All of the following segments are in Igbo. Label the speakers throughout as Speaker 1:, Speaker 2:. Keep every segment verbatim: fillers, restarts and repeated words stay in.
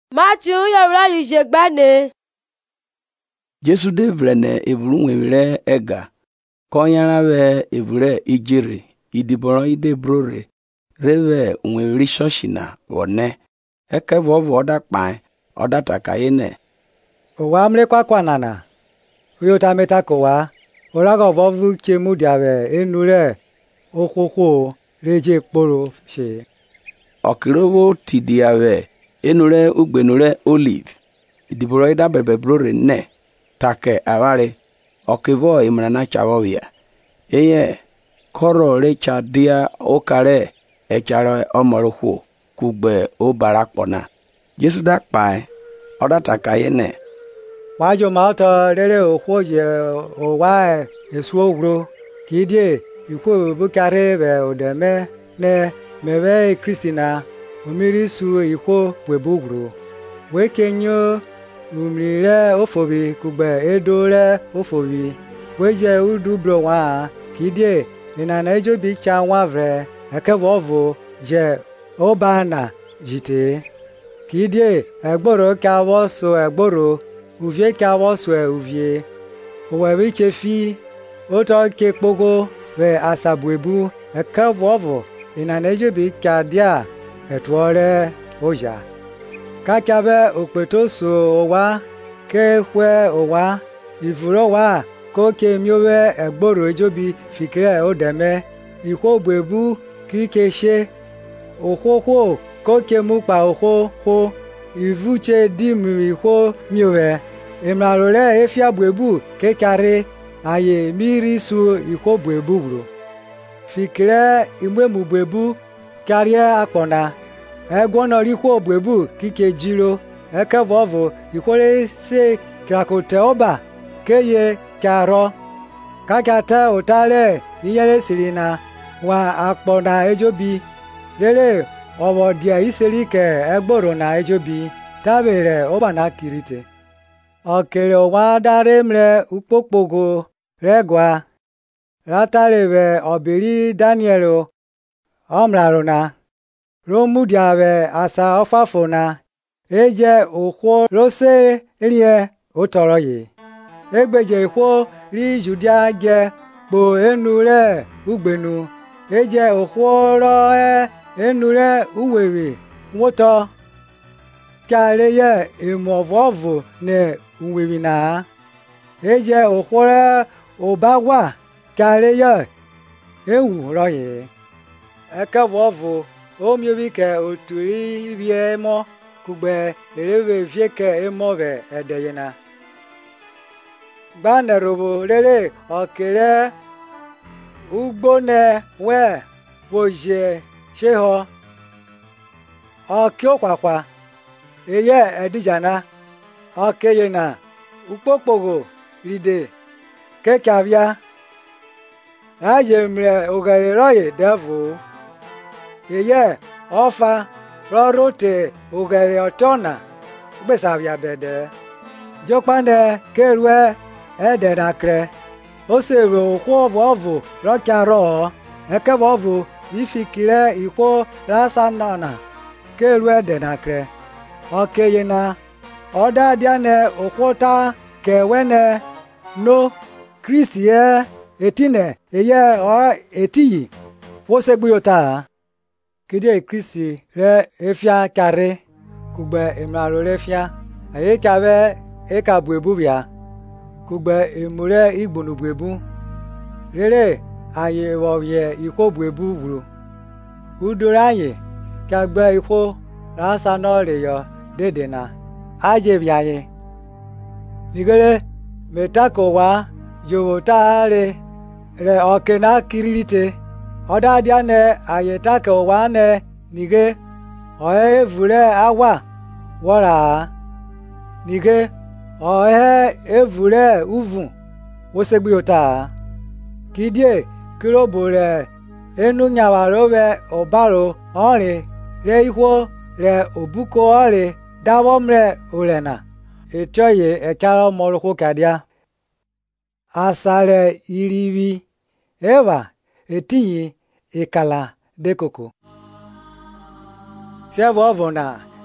Speaker 1: Matthew yawra yijegbanne.
Speaker 2: Jesu de vrene evuru nwere ega konyara we evure ijire idiboro ide brore rewe nwere shoshina wone eke vovo oda kpai oda takayene
Speaker 3: owa mre kwa kwa nana uyota meta kowa orago vovu chemu diawe enure okoko reje kporo she
Speaker 2: okirowo tidiawe enure ugbenure olive idiboro ida bebe brore ne take avare okivo imrana chavovia eye koro recha dia okare echaro omorokwo kugbe obarakpona Jesu dakpai oda takayene
Speaker 3: wajo mauta rere okwoje owa esuogro kidie ikwo bukare be odeme ne mewe Kristina umiri su ikwo webugro wekenyo umire ofobi kugbe edore ofobi weje udubro wa kidie inana ejobi cha wavre ekevovo je obana jite kidie egboro kawo so egboro uvie kawo so uvie owebi chefi oto kekpogo we asabuebu ekevovo inana ejobi kadia etwore oja kakabe okpeto so owa kehwe owa ivuro wa koke miowe egboro ejobi fikire odeme ikwo bwebu kikeshe okoko koke mupa okoko ivuche dimu ikwo miowe emrarore efia bwebu kekare aye miri su ikwo bwebu bro fikire imwemu bwebu karie akpona egwono rikwo bwebu kike jiro ekevovo ikwore se krakote oba keye karo kakate otale iyere sirina wa akpona ejobi rere owo dia iseri ke egboro na ejobi tabere obana kirite okere wa dare mre ukpokpogo regwa ratarebe obiri Danielo omrarona romudiawe asa ofafona eje okwo rose rie otoroye egbeje ikwo ri Judia je po enure ugbenu eje okwo ro e enure uwewe woto kareye imovovo ne uwewe na eje okwo re obawa kareye ewu roye ekevovo omiobi ke oturi vie mo kugbe erewe vie ke emo be edeyena gbane robo rere okere ugbone we boje sheho okio kwakwa eye edijana okeyena ukpokpogo ride kekavia aye mre ogere roye devu eye ofa rorote ogere otona gbesavia bede jokpande kerue ederakre osewe okwovovo rokiaro ekevovo ifikire ikwo rasanana kerue ederakre okeyena odadiane okwota kewene no krisie etine eye o etiyi wosegbuyota kide Kristi re efia kare kugbe emraro refia aye kabe ekabuebu bia kugbe emure igbonubuebu rere aye woye ikwo buebu buru udoranye kagbe ikwo rasa no reyo dedena aje biaye nigere metako wa jowotare re okena kiririte odadiane ayetake wane nige ohe evure awa wora nige ohe evure uvu wosegbiota kidie kirobore enu nyawarowe obaro ore re ikwo re obuko ore dawomre orena etoye ekaro moroko kadia asare irivi eva etiyi ikala dekoko sevo ovona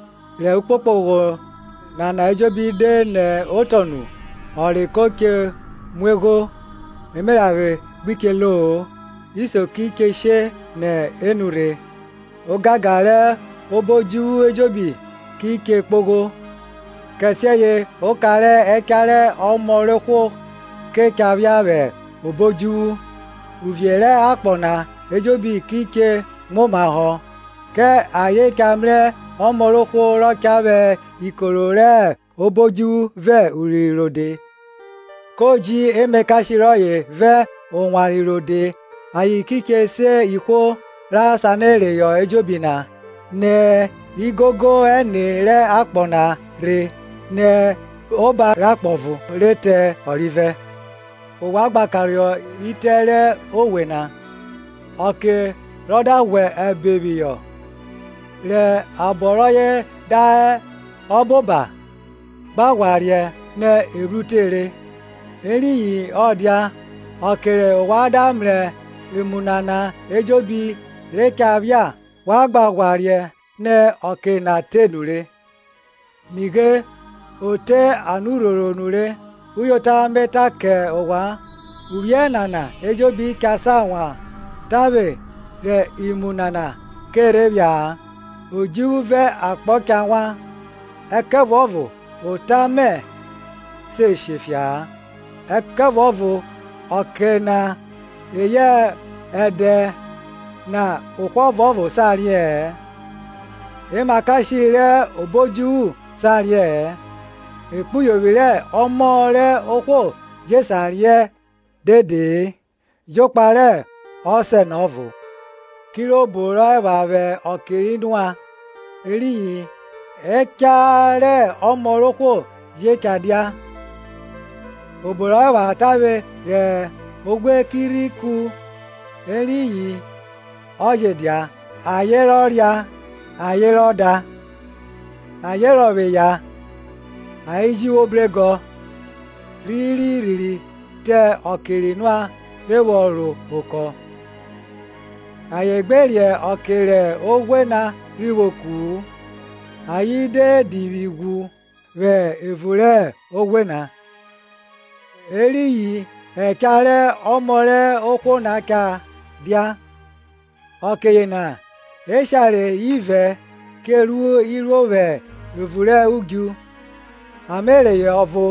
Speaker 3: le ukpokpogo na na ejobi de ne otonu ori koke mwego emerave bikelo iso kike she ne enure ogagare oboju ejobi kike kpogo kesiye okare ekare omoreko ke kabiabe oboju uviere akpona ejobi kike momaho ke aye kamre omoroko rokabe ikorore oboju ve urirode koji emekashiroye ve onwarirode ayi kike se iko ra sanere yo ejobina ne igogo eni re akpona re ne oba rakpovu rete orive owa gbakario itere owena oke roda we ebebiyo le aboroye da oboba bawarie ne erutere eriyi odia okere wadamre emunana ejobi rekabia wagbawarie ne oke na tenure nige ote anuroro nure uyota meta ke owa ubienana ejobi kasawa tabe le imunana kerebia ojuve akpokawa ekevovo otame se shefia ekevovo okena eye ede na okwovovo sarie emakashire oboju sarie ekpuyobire omore okwo jesarie dede jopare ose novo kiro boro ebabe okirinua eriyi ekare omoroko yekadia oboro eba tabe ye ogwe kiriku eriyi oyedia ayeroria ayeroda ayerobeya aijiwobrego riri riri te okirinua reworo oko ayegberie okere ogwena riwoku ayide diwigu ve evure ogwena eriyi ekare omore okwonaka dia okeyena eshare ive keru irove evure ugyu amereye ovo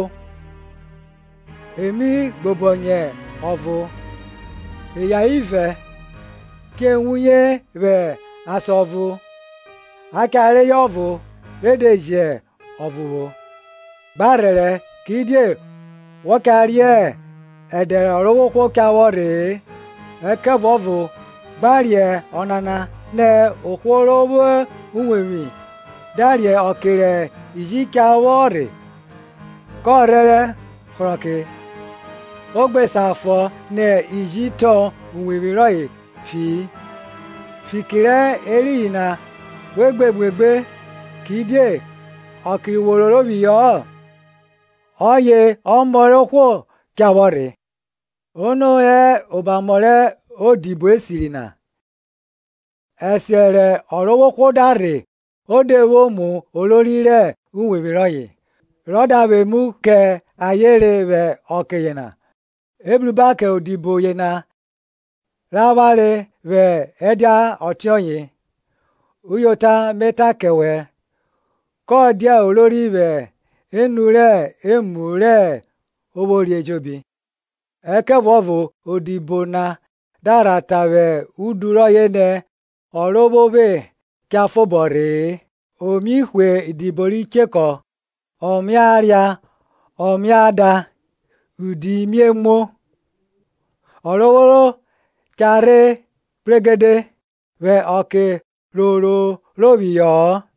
Speaker 3: emi gbobonye ovo eya ive kenwunye ve asovu akare yovu redeje ovuwo barere kidie wokarie edere orowokwo kawore ekevovu barie onana ne okworowo unwemi darie okere ijikawore korere kroke ogbesafo ne ijito unwemiroye fi fikire erina wegbegbegbe kidie okiriwororobiyo oye omorokwo kawore ono e obamore odibo esirina esere orowokwo dare odewo mu olorire unwemiroye rodabemu ke ayere ve okeyena eblubake odibo yena lavare ve edia otionye uyota meta kewe kodia olori ve enure emure obori ejobi ekevovo odibo na darata ve uduroyene orobobe kiafobore omihwe idibori cheko omiaria omiada udimiemo oroworo kare pregede ve oke roro robiyo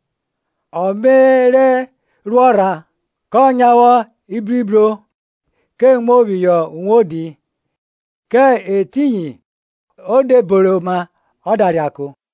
Speaker 3: omere ruora konyawo ibribro kemobiyo nwodi ke etinyi odeboroma odariaku